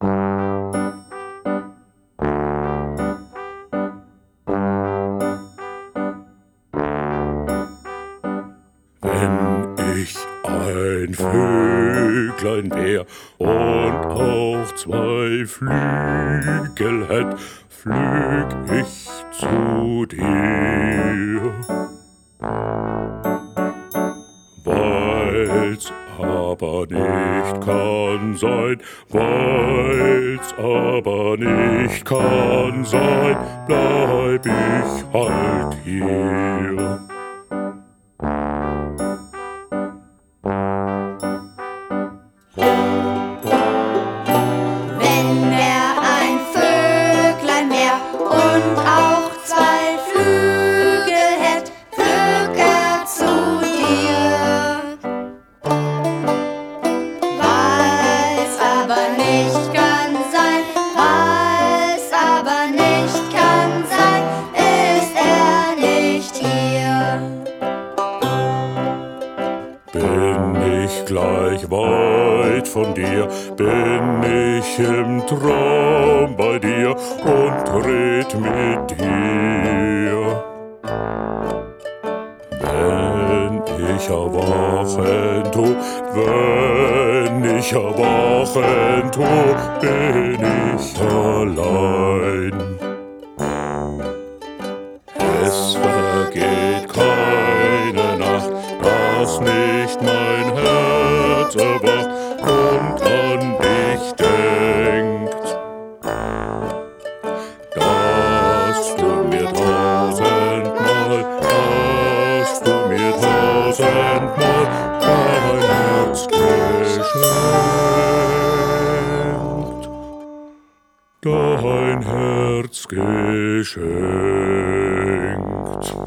Wenn ich ein Vöglein wär und auch 2 Flügel hätt, flüg ich zu dir. Weil's aber nicht kann sein, weil's aber nicht kann sein, bleib ich halt hier. Wenn er ein Vöglein wär und auch 2 Flügel hätt, flög er zu dir. Weil's aber nicht kann sein, weil's aber nicht kann sein, ist er nicht hier. Bin ich gleich weit von dir, bin ich im Traum bei dir und red mit dir. Wenn ich erwachen tu, wenn ich erwachen tu, bin ich allein. Es vergeht keine Nacht, dass nicht mein Herz erwacht und an dich denkt. Dass du mir tausendmal dein Herz geschenkt. Dein Herz geschenkt.